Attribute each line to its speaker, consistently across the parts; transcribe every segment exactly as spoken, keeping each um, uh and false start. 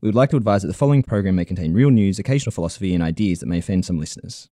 Speaker 1: We would like to advise that the following program may contain real news, occasional philosophy, and ideas that may offend some listeners.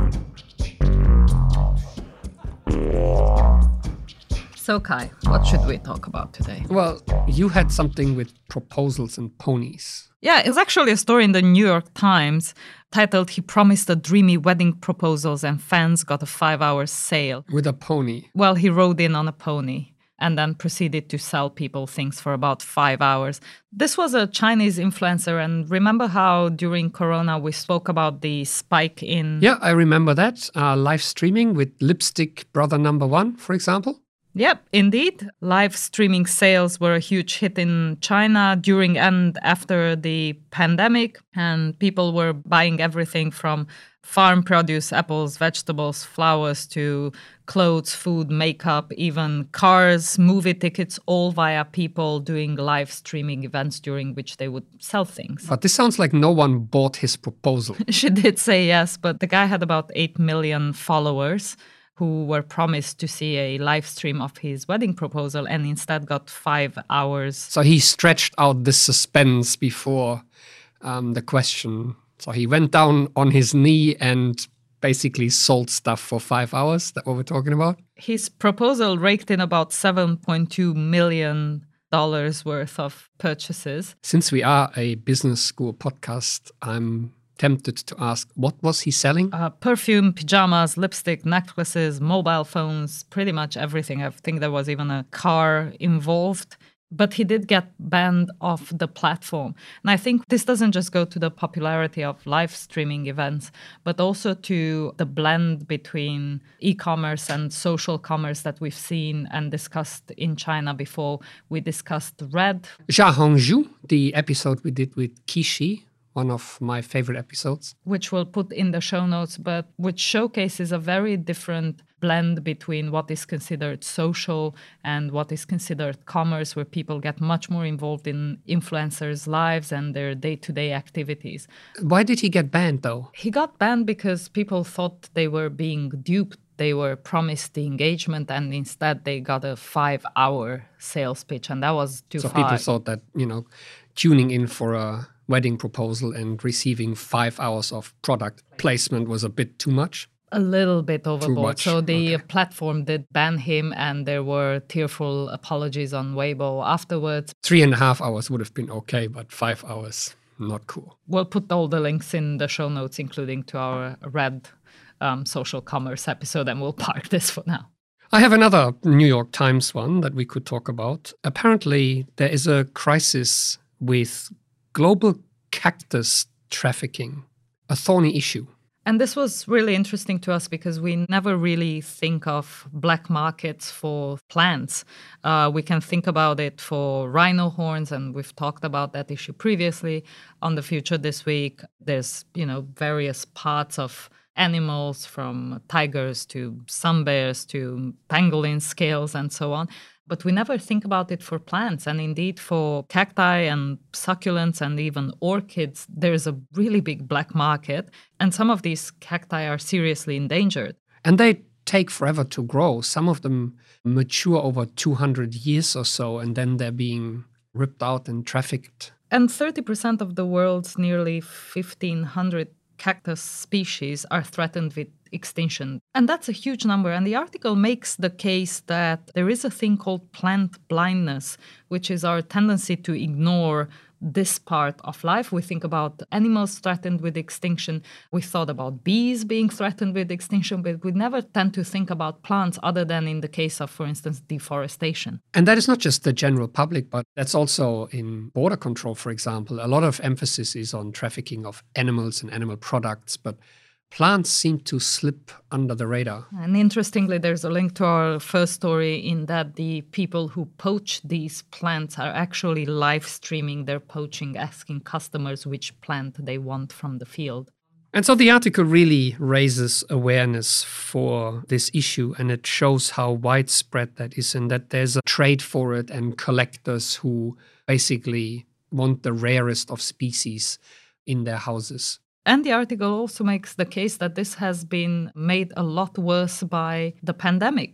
Speaker 2: So Kai, what should we talk about today?
Speaker 3: Well, you had something with proposals and ponies.
Speaker 2: Yeah, it's actually a story in the New York Times titled "He Promised a Dreamy Wedding Proposals and Fans Got a Five-Hour Sale."
Speaker 3: With a pony.
Speaker 2: Well, he rode in on a pony and then proceeded to sell people things for about five hours. This was a Chinese influencer, and remember how during Corona we spoke about the spike in...
Speaker 3: Yeah, I remember that. Uh, live streaming with Lipstick Brother Number One, for example.
Speaker 2: Yep, indeed. Live streaming sales were a huge hit in China during and after the pandemic, and people were buying everything from farm produce, apples, vegetables, flowers, to clothes, food, makeup, even cars, movie tickets, all via people doing live streaming events during which they would sell things.
Speaker 3: But this sounds like no one bought his proposal.
Speaker 2: She did say yes, but the guy had about eight million followers who were promised to see a live stream of his wedding proposal and instead got five hours.
Speaker 3: So he stretched out the suspense before um, the question. So he went down on his knee and basically sold stuff for five hours. That what we're talking about?
Speaker 2: His proposal raked in about seven point two million dollars worth of purchases.
Speaker 3: Since we are a business school podcast, I'm tempted to ask, what was he selling?
Speaker 2: Uh, perfume, pajamas, lipstick, necklaces, mobile phones, pretty much everything. I think there was even a car involved. But he did get banned off the platform. And I think this doesn't just go to the popularity of live streaming events, but also to the blend between e-commerce and social commerce that we've seen and discussed in China before. We discussed Red.
Speaker 3: Xia Hongzhu, the episode we did with Kishi, one of my favorite episodes.
Speaker 2: Which we'll put in the show notes, but which showcases a very different blend between what is considered social and what is considered commerce, where people get much more involved in influencers' lives and their day-to-day activities.
Speaker 3: Why did he get banned, though?
Speaker 2: He got banned because people thought they were being duped. They were promised the engagement and instead they got a five-hour sales pitch, and that was too
Speaker 3: so
Speaker 2: far.
Speaker 3: So people thought that, you know, tuning in for a wedding proposal and receiving five hours of product placement was a bit too much?
Speaker 2: A little bit overboard.
Speaker 3: Much.
Speaker 2: So the
Speaker 3: okay.
Speaker 2: platform did ban him and there were tearful apologies on Weibo afterwards.
Speaker 3: Three and a half hours would have been okay, but five hours, not cool.
Speaker 2: We'll put all the links in the show notes, including to our Red um, social commerce episode, and we'll park this for now.
Speaker 3: I have another New York Times one that we could talk about. Apparently, there is a crisis with global cactus trafficking, a thorny issue.
Speaker 2: And this was really interesting to us because we never really think of black markets for plants. Uh, we can think about it for rhino horns, and we've talked about that issue previously on The Future This Week. There's, you know, various parts of animals, from tigers to sun bears to pangolin scales and so on. But we never think about it for plants. And indeed, for cacti and succulents and even orchids, there's a really big black market. And some of these cacti are seriously endangered.
Speaker 3: And they take forever to grow. Some of them mature over two hundred years or so, and then they're being ripped out and trafficked.
Speaker 2: And thirty percent of the world's nearly fifteen hundred cactus species are threatened with extinction. And that's a huge number. And the article makes the case that there is a thing called plant blindness, which is our tendency to ignore this part of life. We think about animals threatened with extinction. We thought about bees being threatened with extinction, but we never tend to think about plants other than in the case of, for instance, deforestation.
Speaker 3: And that is not just the general public, but that's also in border control, for example. A lot of emphasis is on trafficking of animals and animal products, but plants seem to slip under the radar.
Speaker 2: And interestingly, there's a link to our first story in that the people who poach these plants are actually live streaming their poaching, asking customers which plant they want from the field.
Speaker 3: And so the article really raises awareness for this issue, and it shows how widespread that is, and that there's a trade for it and collectors who basically want the rarest of species in their houses.
Speaker 2: And the article also makes the case that this has been made a lot worse by the pandemic.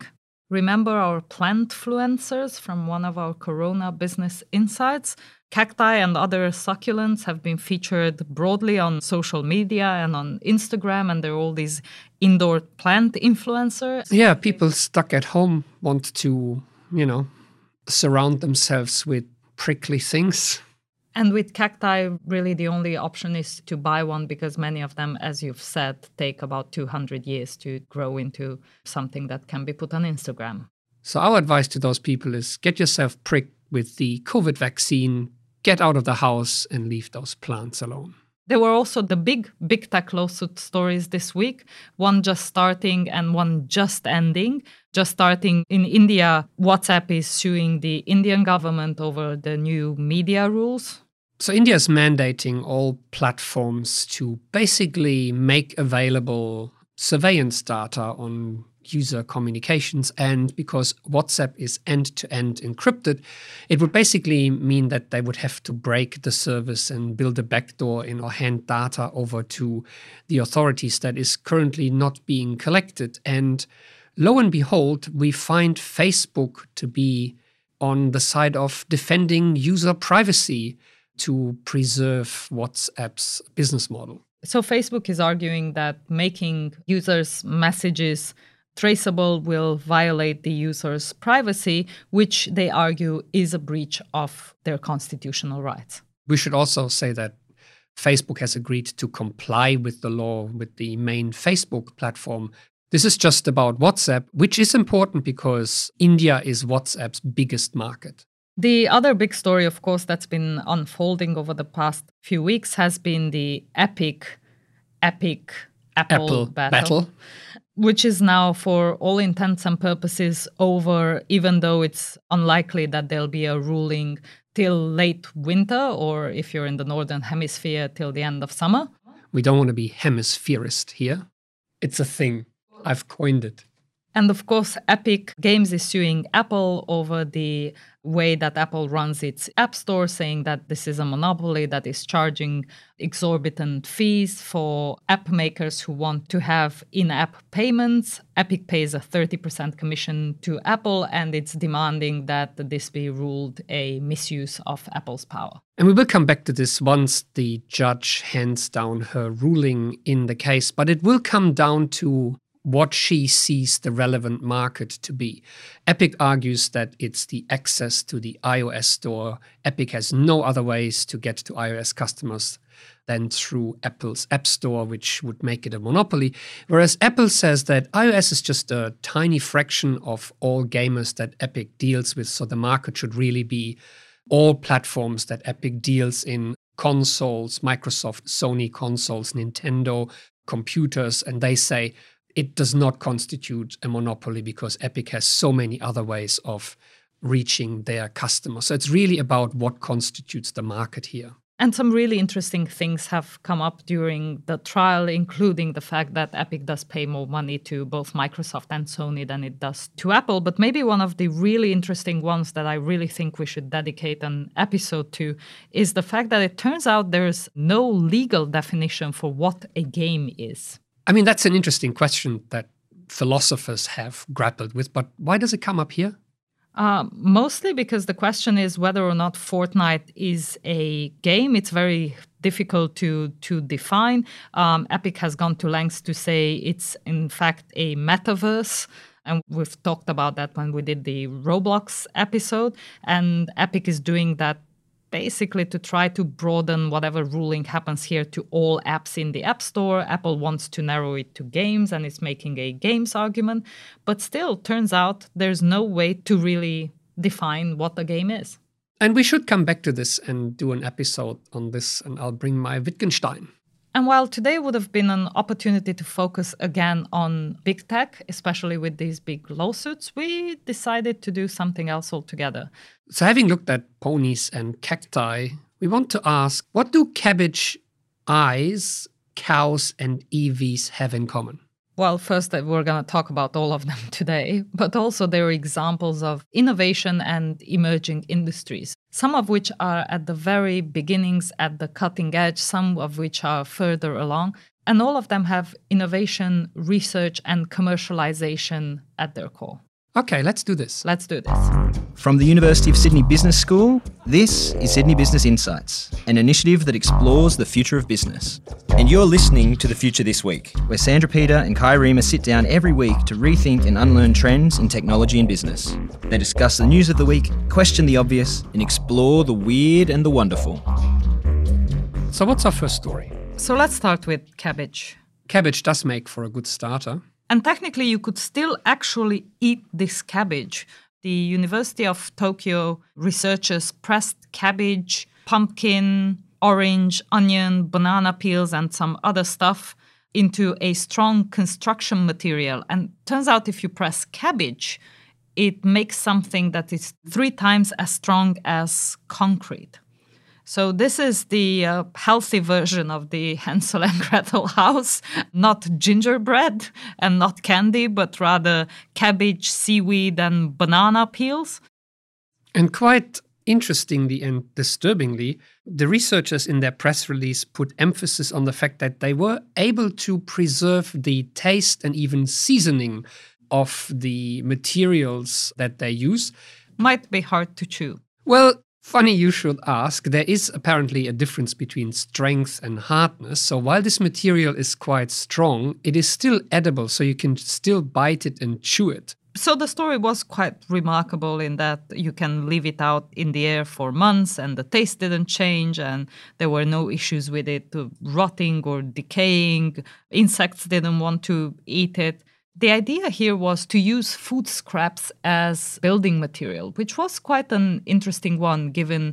Speaker 2: Remember our plant-fluencers from one of our Corona Business Insights? Cacti and other succulents have been featured broadly on social media and on Instagram, and they're all these indoor plant influencers.
Speaker 3: Yeah, people stuck at home want to, you know, surround themselves with prickly things.
Speaker 2: And with cacti, really the only option is to buy one because many of them, as you've said, take about two hundred years to grow into something that can be put on Instagram.
Speaker 3: So our advice to those people is get yourself pricked with the COVID vaccine, get out of the house and leave those plants alone.
Speaker 2: There were also the big, big tech lawsuit stories this week, one just starting and one just ending. Just starting in India, WhatsApp is suing the Indian government over the new media rules.
Speaker 3: So India is mandating all platforms to basically make available surveillance data on user communications. And because WhatsApp is end-to-end encrypted, it would basically mean that they would have to break the service and build a backdoor in or hand data over to the authorities that is currently not being collected. And lo and behold, we find Facebook to be on the side of defending user privacy to preserve WhatsApp's business model.
Speaker 2: So Facebook is arguing that making users' messages traceable will violate the user's privacy, which they argue is a breach of their constitutional rights.
Speaker 3: We should also say that Facebook has agreed to comply with the law with the main Facebook platform. This is just about WhatsApp, which is important because India is WhatsApp's biggest market.
Speaker 2: The other big story, of course, that's been unfolding over the past few weeks has been the epic, epic Apple,
Speaker 3: Apple
Speaker 2: battle,
Speaker 3: battle,
Speaker 2: which is now, for all intents and purposes, over, even though it's unlikely that there'll be a ruling till late winter, or if you're in the Northern Hemisphere, till the end of summer.
Speaker 3: We don't want to be hemispherist here. It's a thing. I've coined it.
Speaker 2: And of course, Epic Games is suing Apple over the way that Apple runs its App Store, saying that this is a monopoly that is charging exorbitant fees for app makers who want to have in-app payments. Epic pays a thirty percent commission to Apple, and it's demanding that this be ruled a misuse of Apple's power.
Speaker 3: And we will come back to this once the judge hands down her ruling in the case, but it will come down to what she sees the relevant market to be. Epic argues that it's the access to the iOS store. Epic has no other ways to get to iOS customers than through Apple's App Store, which would make it a monopoly. Whereas Apple says that iOS is just a tiny fraction of all gamers that Epic deals with. So the market should really be all platforms that Epic deals in: consoles, Microsoft, Sony consoles, Nintendo, computers. And they say it does not constitute a monopoly because Epic has so many other ways of reaching their customers. So it's really about what constitutes the market here.
Speaker 2: And some really interesting things have come up during the trial, including the fact that Epic does pay more money to both Microsoft and Sony than it does to Apple. But maybe one of the really interesting ones that I really think we should dedicate an episode to is the fact that it turns out there's no legal definition for what a game is.
Speaker 3: I mean, that's an interesting question that philosophers have grappled with, but why does it come up here?
Speaker 2: Uh, mostly because the question is whether or not Fortnite is a game. It's very difficult to, to define. Um, Epic has gone to lengths to say it's, in fact, a metaverse. And we've talked about that when we did the Roblox episode. And Epic is doing that basically to try to broaden whatever ruling happens here to all apps in the App Store. Apple wants to narrow it to games and is making a games argument. But still, turns out there's no way to really define what a game is.
Speaker 3: And we should come back to this and do an episode on this, and I'll bring my Wittgenstein.
Speaker 2: And while today would have been an opportunity to focus again on big tech, especially with these big lawsuits, we decided to do something else altogether.
Speaker 3: So having looked at ponies and cacti, we want to ask, what do cabbage eyes, cows, and E Vs have in common?
Speaker 2: Well, first, we're going to talk about all of them today, but also there are examples of innovation and emerging industries, some of which are at the very beginnings, at the cutting edge, some of which are further along, and all of them have innovation, research, and commercialization at their core.
Speaker 3: Okay, let's do this.
Speaker 2: Let's do this.
Speaker 1: From the University of Sydney Business School, this is Sydney Business Insights, an initiative that explores the future of business. And you're listening to The Future This Week, where Sandra Peter and Kai Riemer sit down every week to rethink and unlearn trends in technology and business. They discuss the news of the week, question the obvious, and explore the weird and the wonderful.
Speaker 3: So what's our first story?
Speaker 2: So let's start with cabbage.
Speaker 3: Cabbage does make for a good starter.
Speaker 2: And technically, you could still actually eat this cabbage. The University of Tokyo researchers pressed cabbage, pumpkin, orange, onion, banana peels, and some other stuff into a strong construction material. And turns out if you press cabbage, it makes something that is three times as strong as concrete. So this is the uh, healthy version of the Hansel and Gretel house, not gingerbread and not candy, but rather cabbage, seaweed, and banana peels.
Speaker 3: And quite interestingly and disturbingly, the researchers in their press release put emphasis on the fact that they were able to preserve the taste and even seasoning of the materials that they use.
Speaker 2: Might be hard to chew.
Speaker 3: Well, funny you should ask. There is apparently a difference between strength and hardness. So while this material is quite strong, it is still edible, so you can still bite it and chew it.
Speaker 2: So the story was quite remarkable in that you can leave it out in the air for months and the taste didn't change and there were no issues with it rotting or decaying. Insects didn't want to eat it. The idea here was to use food scraps as building material, which was quite an interesting one given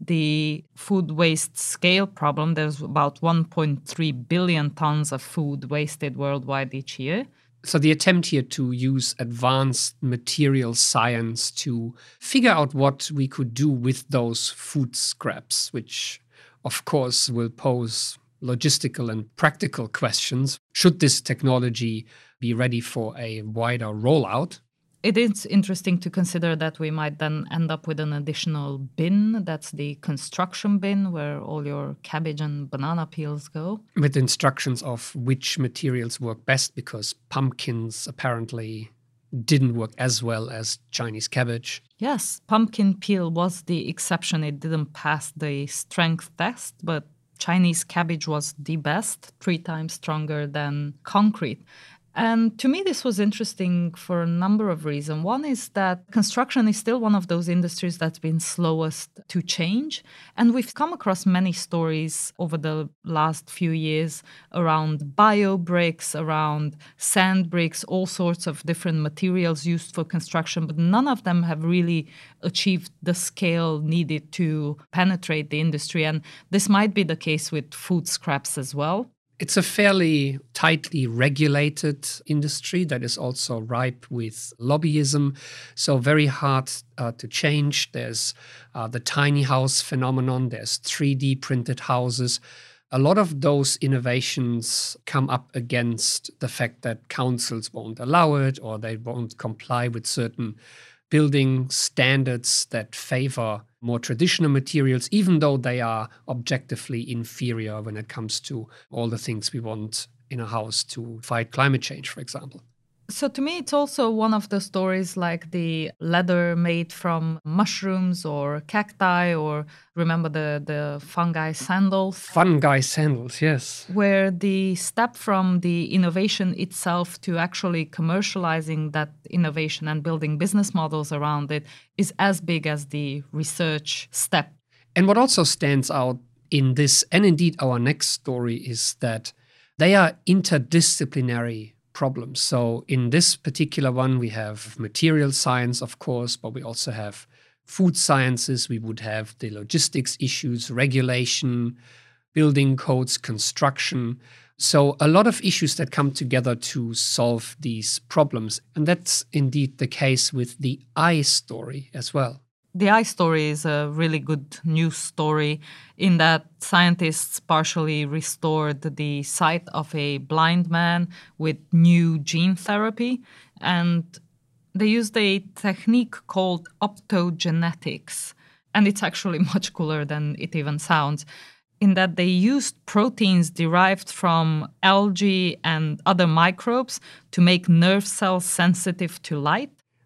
Speaker 2: the food waste scale problem. There's about one point three billion tons of food wasted worldwide each year.
Speaker 3: So the attempt here to use advanced material science to figure out what we could do with those food scraps, which of course will pose logistical and practical questions. Should this technology be ready for a wider rollout?
Speaker 2: It is interesting to consider that we might then end up with an additional bin. That's the construction bin where all your cabbage and banana peels go.
Speaker 3: With instructions of which materials work best, because pumpkins apparently didn't work as well as Chinese cabbage.
Speaker 2: Yes, pumpkin peel was the exception. It didn't pass the strength test, but Chinese cabbage was the best, three times stronger than concrete. And to me, this was interesting for a number of reasons. One is that construction is still one of those industries that's been slowest to change. And we've come across many stories over the last few years around bio bricks, around sand bricks, all sorts of different materials used for construction, but none of them have really achieved the scale needed to penetrate the industry. And this might be the case with food scraps as well.
Speaker 3: It's a fairly tightly regulated industry that is also ripe with lobbyism, so very hard uh, to change. There's uh, the tiny house phenomenon, there's three D printed houses. A lot of those innovations come up against the fact that councils won't allow it or they won't comply with certain building standards that favor more traditional materials, even though they are objectively inferior when it comes to all the things we want in a house to fight climate change, for example.
Speaker 2: So to me, it's also one of the stories like the leather made from mushrooms or cacti, or remember the, the fungi sandals?
Speaker 3: Fungi sandals, yes.
Speaker 2: Where the step from the innovation itself to actually commercializing that innovation and building business models around it is as big as the research step.
Speaker 3: And what also stands out in this, and indeed our next story, is that they are interdisciplinary problems. So in this particular one, we have material science, of course, but we also have food sciences. We would have the logistics issues, regulation, building codes, construction. So a lot of issues that come together to solve these problems. And that's indeed the case with the eye story as well.
Speaker 2: The eye story is a really good news story in that scientists partially restored the sight of a blind man with new gene therapy. And they used a technique called optogenetics. And it's actually much cooler than it even sounds, in that they used proteins derived from algae and other microbes to make nerve cells sensitive to light.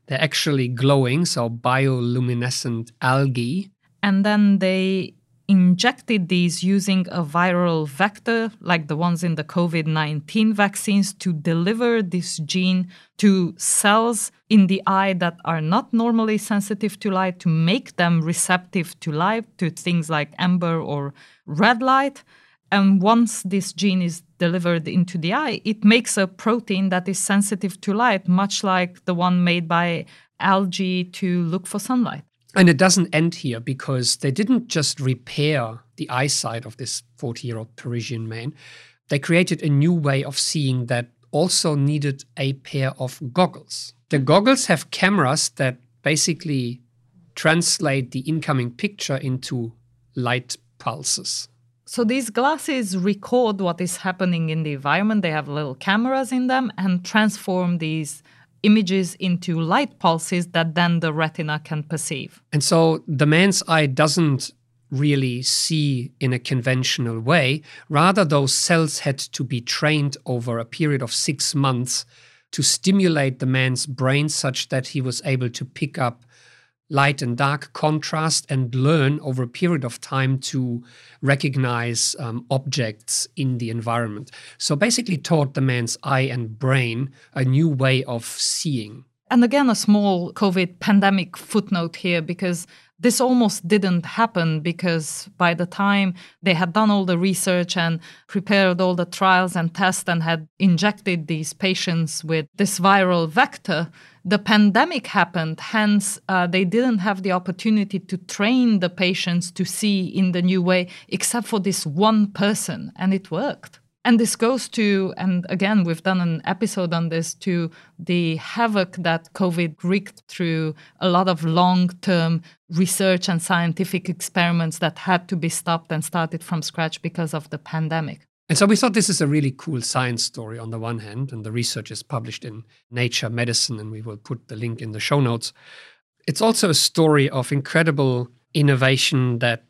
Speaker 3: They're actually glowing, so bioluminescent algae.
Speaker 2: And then they injected these using a viral vector, like the ones in the COVID nineteen vaccines, to deliver this gene to cells in the eye that are not normally sensitive to light, to make them receptive to light, to things like amber or red light. And once this gene is delivered into the eye, it makes a protein that is sensitive to light, much like the one made by algae to look for sunlight.
Speaker 3: And it doesn't end here, because they didn't just repair the eyesight of this forty-year-old Parisian man. They created a new way of seeing that also needed a pair of goggles. The goggles have cameras that basically translate the incoming picture into light pulses.
Speaker 2: So these glasses record what is happening in the environment. They have little cameras in them and transform these images into light pulses that then the retina can perceive.
Speaker 3: And so the man's eye doesn't really see in a conventional way. Rather, those cells had to be trained over a period of six months to stimulate the man's brain such that he was able to pick up light and dark contrast and learn over a period of time to recognize um, objects in the environment. So basically taught the man's eye and brain a new way of seeing.
Speaker 2: And again, a small COVID pandemic footnote here, because this almost didn't happen, because by the time they had done all the research and prepared all the trials and tests and had injected these patients with this viral vector, the pandemic happened. Hence, uh, they didn't have the opportunity to train the patients to see in the new way, except for this one person, and it worked. And this goes to, and again, we've done an episode on this, to the havoc that COVID wreaked through a lot of long-term research and scientific experiments that had to be stopped and started from scratch because of the pandemic.
Speaker 3: And so we thought this is a really cool science story on the one hand, and the research is published in Nature Medicine, and we will put the link in the show notes. It's also a story of incredible innovation that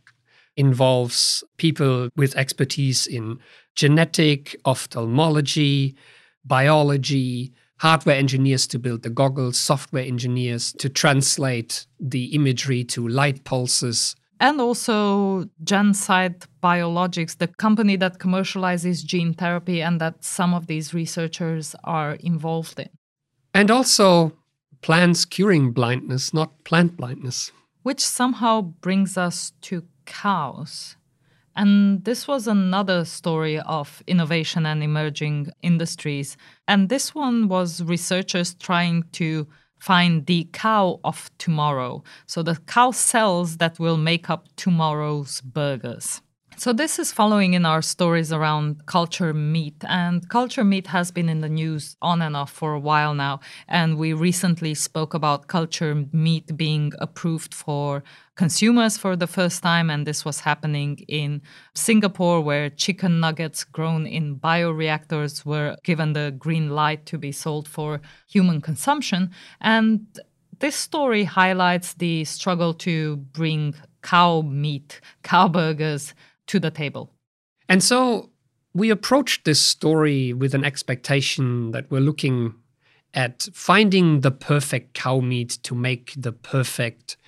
Speaker 3: involves people with expertise in genetic, ophthalmology, biology, hardware engineers to build the goggles, software engineers to translate the imagery to light pulses.
Speaker 2: And also GenSight Biologics, the company that commercializes gene therapy and that some of these researchers are involved in.
Speaker 3: And also plants curing blindness, not plant blindness.
Speaker 2: Which somehow brings us to cows. And this was another story of innovation and emerging industries. And this one was researchers trying to find the cow of tomorrow. So the cow cells that will make up tomorrow's burgers. So this is following in our stories around culture meat. And culture meat has been in the news on and off for a while now. And we recently spoke about culture meat being approved for consumers for the first time. And this was happening in Singapore, where chicken nuggets grown in bioreactors were given the green light to be sold for human consumption. And this story highlights the struggle to bring cow meat, cow burgers, to the table.
Speaker 3: And so we approached this story with an expectation that we're looking at finding the perfect cow meat to make the perfect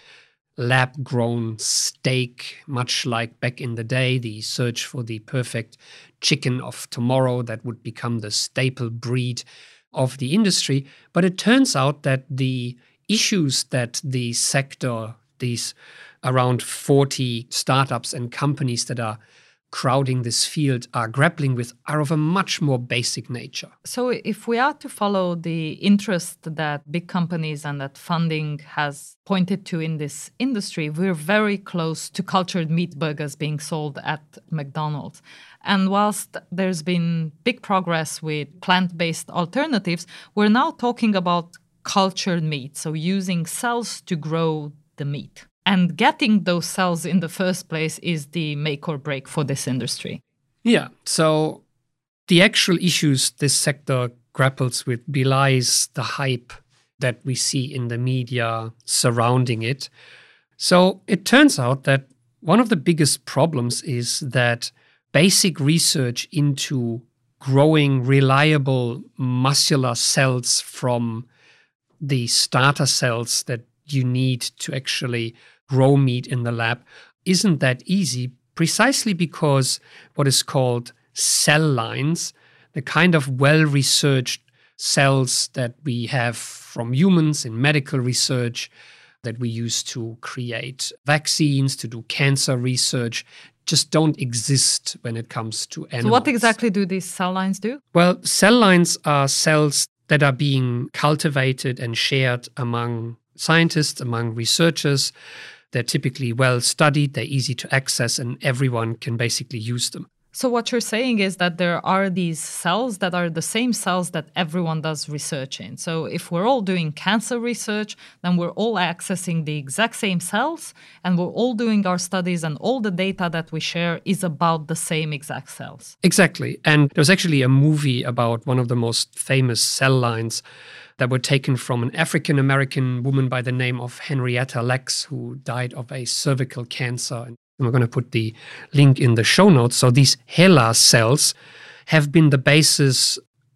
Speaker 3: lab-grown steak, much like back in the day, the search for the perfect chicken of tomorrow that would become the staple breed of the industry. But it turns out that the issues that the sector, these around forty startups and companies that are crowding this field are grappling with are of a much more basic nature.
Speaker 2: So if we are to follow the interest that big companies and that funding has pointed to in this industry, we're very close to cultured meat burgers being sold at McDonald's. And whilst there's been big progress with plant-based alternatives, we're now talking about cultured meat, so using cells to grow the meat. And getting those cells in the first place is the make or break for this industry.
Speaker 3: Yeah, so the actual issues this sector grapples with belies the hype that we see in the media surrounding it. So it turns out that one of the biggest problems is that basic research into growing reliable muscular cells from the starter cells that you need to actually grow meat in the lab isn't that easy, precisely because what is called cell lines, the kind of well-researched cells that we have from humans in medical research, that we use to create vaccines, to do cancer research, just don't exist when it comes to animals.
Speaker 2: So what exactly do these cell lines do?
Speaker 3: Well, cell lines are cells that are being cultivated and shared among scientists, among researchers. They're typically well studied, they're easy to access, and everyone can basically use them.
Speaker 2: So what you're saying is that there are these cells that are the same cells that everyone does research in. So if we're all doing cancer research, then we're all accessing the exact same cells, and we're all doing our studies, and all the data that we share is about the same exact cells.
Speaker 3: Exactly. And there's actually a movie about one of the most famous cell lines that were taken from an African-American woman by the name of Henrietta Lacks, who died of a cervical cancer. And we're going to put the link in the show notes. So these HeLa cells have been the basis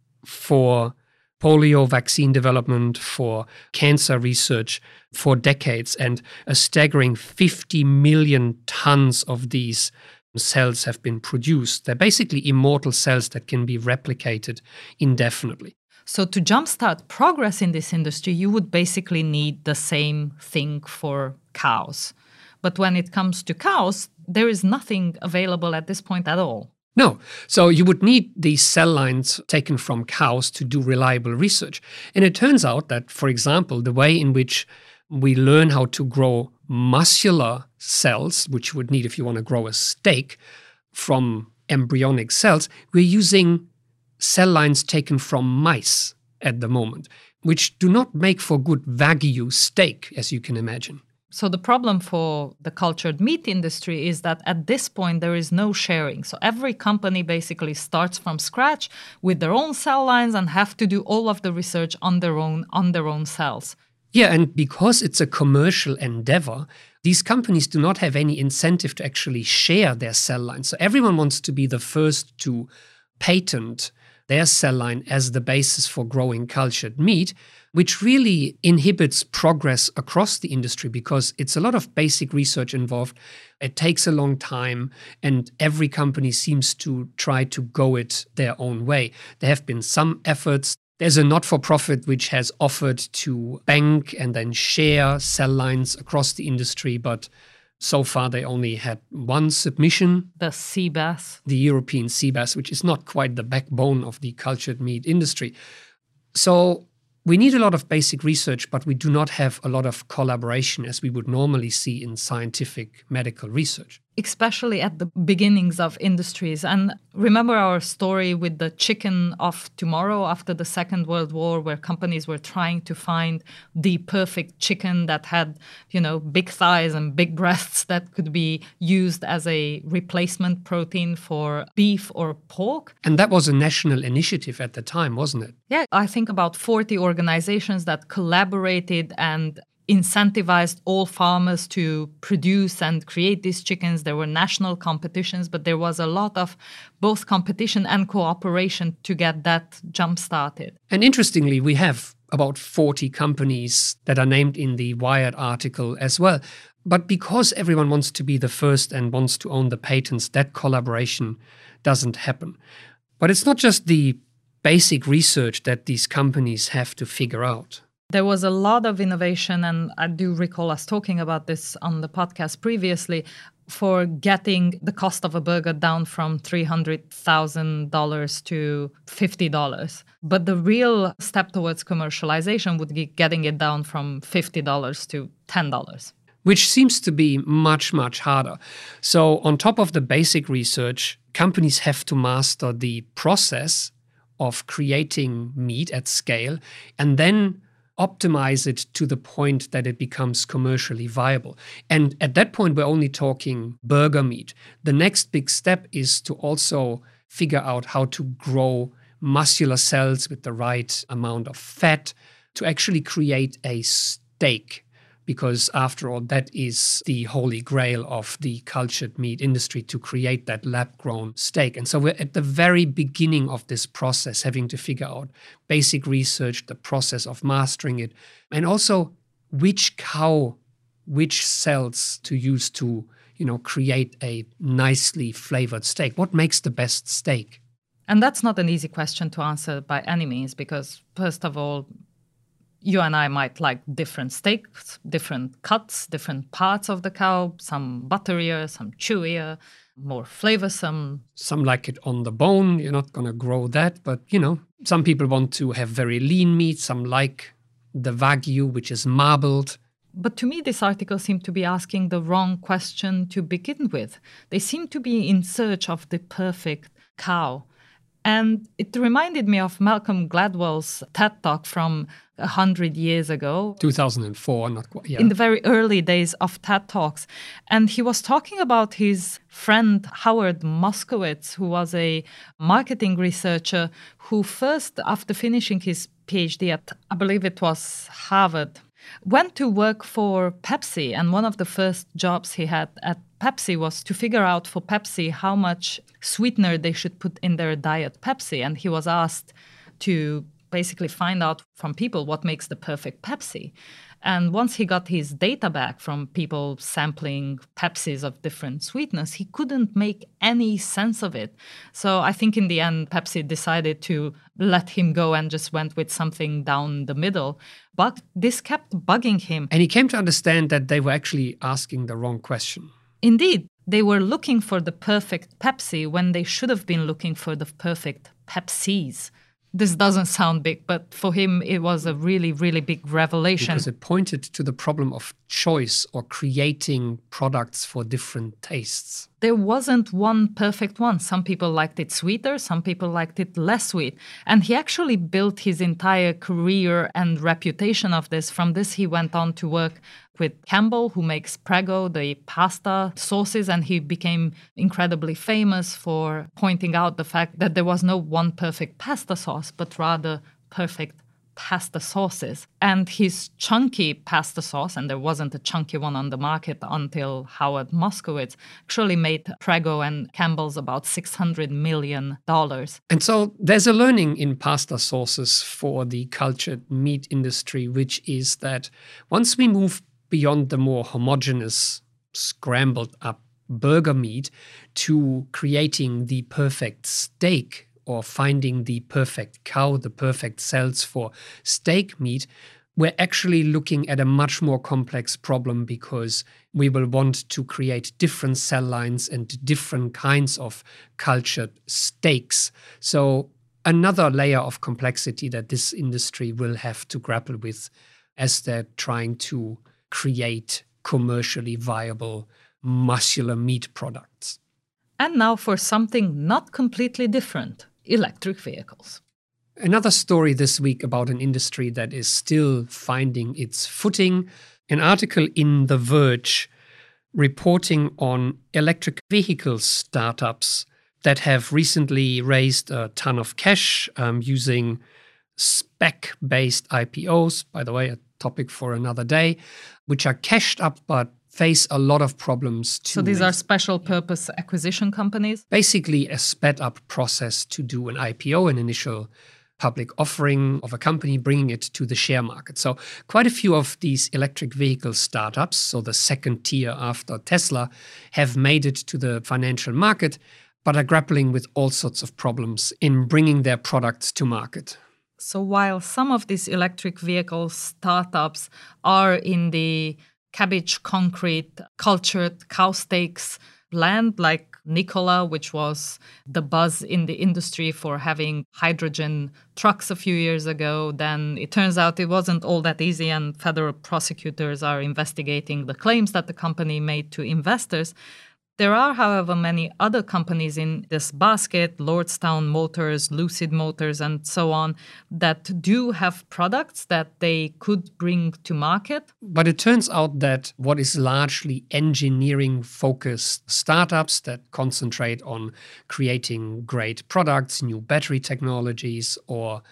Speaker 3: for polio vaccine development, for cancer research for decades. And a staggering fifty million tons of these cells have been produced. They're basically immortal cells that can be replicated indefinitely.
Speaker 2: So to jumpstart progress in this industry, you would basically need the same thing for cows. But when it comes to cows, there is nothing available at this point at all.
Speaker 3: No. So you would need these cell lines taken from cows to do reliable research. And it turns out that, for example, the way in which we learn how to grow muscular cells, which you would need if you want to grow a steak, from embryonic cells, we're using cell lines taken from mice at the moment, which do not make for good Wagyu steak, as you can imagine.
Speaker 2: So the problem for the cultured meat industry is that at this point there is no sharing. So every company basically starts from scratch with their own cell lines and have to do all of the research on their own on their own cells.
Speaker 3: Yeah, and because it's a commercial endeavor, these companies do not have any incentive to actually share their cell lines. So everyone wants to be the first to patent their cell line as the basis for growing cultured meat, which really inhibits progress across the industry because it's a lot of basic research involved. It takes a long time, and every company seems to try to go it their own way. There have been some efforts. There's a not-for-profit which has offered to bank and then share cell lines across the industry, but so far they only had one submission.
Speaker 2: The C B A S.
Speaker 3: The European C B A S, which is not quite the backbone of the cultured meat industry. So we need a lot of basic research, but we do not have a lot of collaboration as we would normally see in scientific medical research.
Speaker 2: Especially at the beginnings of industries. And remember our story with the chicken of tomorrow after the Second World War, where companies were trying to find the perfect chicken that had, you know, big thighs and big breasts that could be used as a replacement protein for beef or pork.
Speaker 3: And that was a national initiative at the time, wasn't it?
Speaker 2: Yeah, I think about forty organizations that collaborated and incentivized all farmers to produce and create these chickens. There were national competitions, but there was a lot of both competition and cooperation to get that jump started.
Speaker 3: And interestingly, we have about forty companies that are named in the Wired article as well. But because everyone wants to be the first and wants to own the patents, that collaboration doesn't happen. But it's not just the basic research that these companies have to figure out.
Speaker 2: There was a lot of innovation, and I do recall us talking about this on the podcast previously, for getting the cost of a burger down from three hundred thousand dollars to fifty dollars. But the real step towards commercialization would be getting it down from fifty dollars to ten dollars.
Speaker 3: Which seems to be much, much harder. So on top of the basic research, companies have to master the process of creating meat at scale and then optimize it to the point that it becomes commercially viable. And at that point, we're only talking burger meat. The next big step is to also figure out how to grow muscular cells with the right amount of fat to actually create a steak because after all, that is the holy grail of the cultured meat industry, to create that lab-grown steak. And so we're at the very beginning of this process, having to figure out basic research, the process of mastering it, and also which cow, which cells to use to, you know, create a nicely flavored steak. What makes the best steak?
Speaker 2: And that's not an easy question to answer by any means, because first of all, you and I might like different steaks, different cuts, different parts of the cow, some butterier, some chewier, more flavorsome.
Speaker 3: Some like it on the bone. You're not going to grow that. But, you know, some people want to have very lean meat. Some like the Wagyu, which is marbled.
Speaker 2: But to me, this article seemed to be asking the wrong question to begin with. They seem to be in search of the perfect cow. And it reminded me of Malcolm Gladwell's TED Talk from a hundred years ago.
Speaker 3: two thousand four, not quite, yeah.
Speaker 2: In the very early days of TED Talks. And he was talking about his friend Howard Moskowitz, who was a marketing researcher who first, after finishing his PhD at, I believe it was Harvard, went to work for Pepsi. And one of the first jobs he had at Pepsi was to figure out for Pepsi how much sweetener they should put in their diet Pepsi. And he was asked to basically find out from people what makes the perfect Pepsi. And once he got his data back from people sampling Pepsis of different sweeteners, he couldn't make any sense of it. So I think in the end, Pepsi decided to let him go and just went with something down the middle. But this kept bugging him.
Speaker 3: And he came to understand that they were actually asking the wrong question.
Speaker 2: Indeed, they were looking for the perfect Pepsi when they should have been looking for the perfect Pepsis. This doesn't sound big, but for him, it was a really, really big revelation.
Speaker 3: Because it pointed to the problem of choice or creating products for different tastes.
Speaker 2: There wasn't one perfect one. Some people liked it sweeter, some people liked it less sweet. And he actually built his entire career and reputation of this. From this, he went on to work with Campbell, who makes Prego, the pasta sauces, and he became incredibly famous for pointing out the fact that there was no one perfect pasta sauce, but rather perfect pasta sauces. And his chunky pasta sauce, and there wasn't a chunky one on the market until Howard Moskowitz, actually made Prego and Campbell's about six hundred million dollars.
Speaker 3: And so there's a learning in pasta sauces for the cultured meat industry, which is that once we move beyond the more homogeneous, scrambled up burger meat to creating the perfect steak or finding the perfect cow, the perfect cells for steak meat, we're actually looking at a much more complex problem, because we will want to create different cell lines and different kinds of cultured steaks. So another layer of complexity that this industry will have to grapple with as they're trying to create commercially viable muscular meat products.
Speaker 2: And now for something not completely different, electric vehicles.
Speaker 3: Another story this week about an industry that is still finding its footing. An article in The Verge reporting on electric vehicle startups that have recently raised a ton of cash um, using spec-based I P Os, by the way, a topic for another day, which are cashed up but face a lot of problems to
Speaker 2: So these are special purpose acquisition companies?
Speaker 3: Basically a sped up process to do an I P O, an initial public offering of a company, bringing it to the share market. So quite a few of these electric vehicle startups, so the second tier after Tesla, have made it to the financial market, but are grappling with all sorts of problems in bringing their products to market.
Speaker 2: So while some of these electric vehicle startups are in the cabbage, concrete, cultured cow steaks land, like Nikola, which was the buzz in the industry for having hydrogen trucks a few years ago, then it turns out it wasn't all that easy, and federal prosecutors are investigating the claims that the company made to investors. There are, however, many other companies in this basket, Lordstown Motors, Lucid Motors, and so on, that do have products that they could bring to market.
Speaker 3: But it turns out that what is largely engineering-focused startups that concentrate on creating great products, new battery technologies, or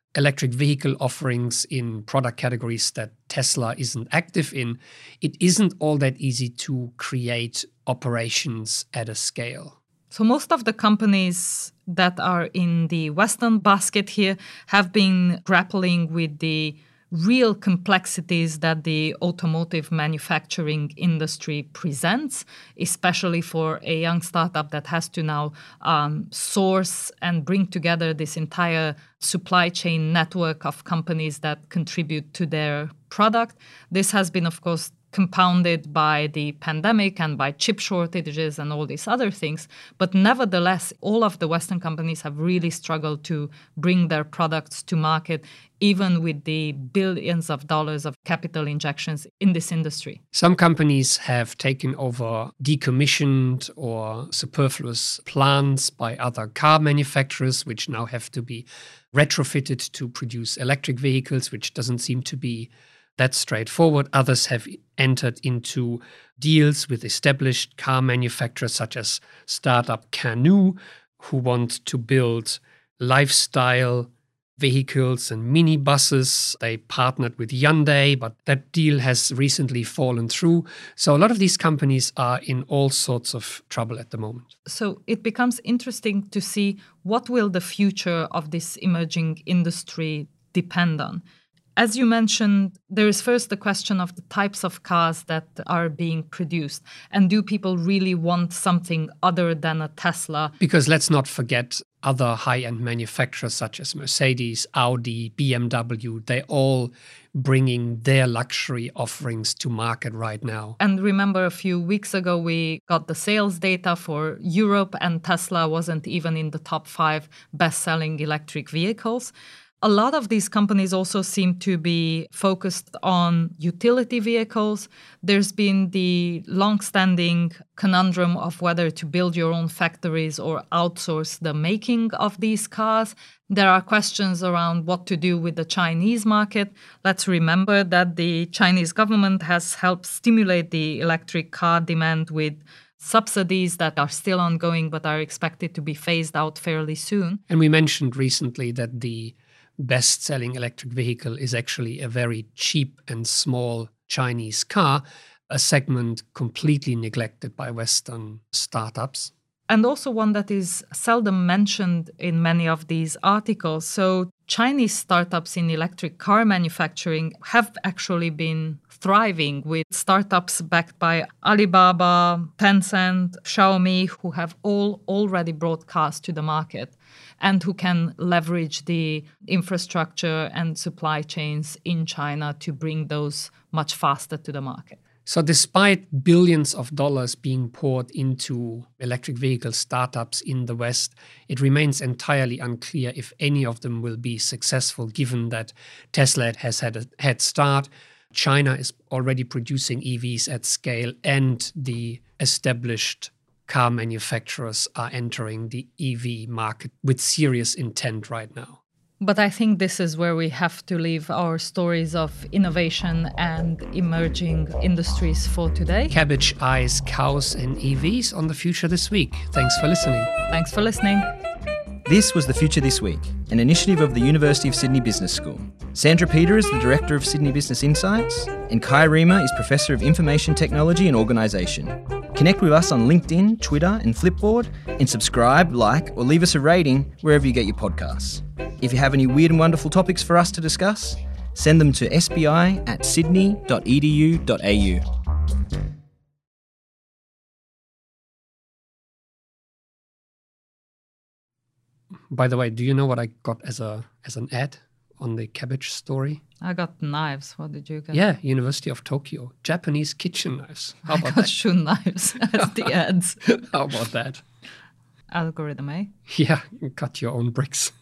Speaker 3: electric vehicle offerings in product categories that Tesla isn't active in, it isn't all that easy to create operations at a scale.
Speaker 2: So most of the companies that are in the Western basket here have been grappling with the real complexities that the automotive manufacturing industry presents, especially for a young startup that has to now um, source and bring together this entire supply chain network of companies that contribute to their product. This has been, of course, compounded by the pandemic and by chip shortages and all these other things. But nevertheless, all of the Western companies have really struggled to bring their products to market, even with the billions of dollars of capital injections in this industry.
Speaker 3: Some companies have taken over decommissioned or superfluous plants by other car manufacturers, which now have to be retrofitted to produce electric vehicles, which doesn't seem to be that straightforward. Others have entered into deals with established car manufacturers such as startup Canoo, who want to build lifestyle vehicles and minibuses. They partnered with Hyundai, but that deal has recently fallen through. So a lot of these companies are in all sorts of trouble at the moment.
Speaker 2: So it becomes interesting to see what will the future of this emerging industry depend on. As you mentioned, there is first the question of the types of cars that are being produced. And do people really want something other than a Tesla?
Speaker 3: Because let's not forget other high-end manufacturers such as Mercedes, Audi, B M W. They're all bringing their luxury offerings to market right now.
Speaker 2: And remember, a few weeks ago, we got the sales data for Europe, and Tesla wasn't even in the top five best-selling electric vehicles. A lot of these companies also seem to be focused on utility vehicles. There's been the long-standing conundrum of whether to build your own factories or outsource the making of these cars. There are questions around what to do with the Chinese market. Let's remember that the Chinese government has helped stimulate the electric car demand with subsidies that are still ongoing but are expected to be phased out fairly soon.
Speaker 3: And we mentioned recently that the best-selling electric vehicle is actually a very cheap and small Chinese car, a segment completely neglected by Western startups.
Speaker 2: And also one that is seldom mentioned in many of these articles. So Chinese startups in electric car manufacturing have actually been thriving, with startups backed by Alibaba, Tencent, Xiaomi, who have all already brought cars to the market and who can leverage the infrastructure and supply chains in China to bring those much faster to the market.
Speaker 3: So despite billions of dollars being poured into electric vehicle startups in the West, it remains entirely unclear if any of them will be successful, given that Tesla has had a head start. China is already producing E Vs at scale, and the established car manufacturers are entering the E V market with serious intent right now.
Speaker 2: But I think this is where we have to leave our stories of innovation and emerging industries for today.
Speaker 3: Cabbage eyes, cows, and E Vs on The Future This Week. Thanks for listening.
Speaker 2: Thanks for listening.
Speaker 1: This was The Future This Week, an initiative of the University of Sydney Business School. Sandra Peter is the Director of Sydney Business Insights, and Kai Riemer is Professor of Information Technology and Organisation. Connect with us on LinkedIn, Twitter, and Flipboard, and subscribe, like, or leave us a rating wherever you get your podcasts. If you have any weird and wonderful topics for us to discuss, send them to s b i at sydney dot e d u dot a u.
Speaker 3: By the way, do you know what I got as a as an ad on the cabbage story?
Speaker 2: I got knives. What did you get?
Speaker 3: Yeah, University of Tokyo. Japanese kitchen knives. How
Speaker 2: I
Speaker 3: about
Speaker 2: got
Speaker 3: that?
Speaker 2: shoe knives as the ads.
Speaker 3: How about that?
Speaker 2: Algorithm, eh?
Speaker 3: Yeah, cut your own bricks.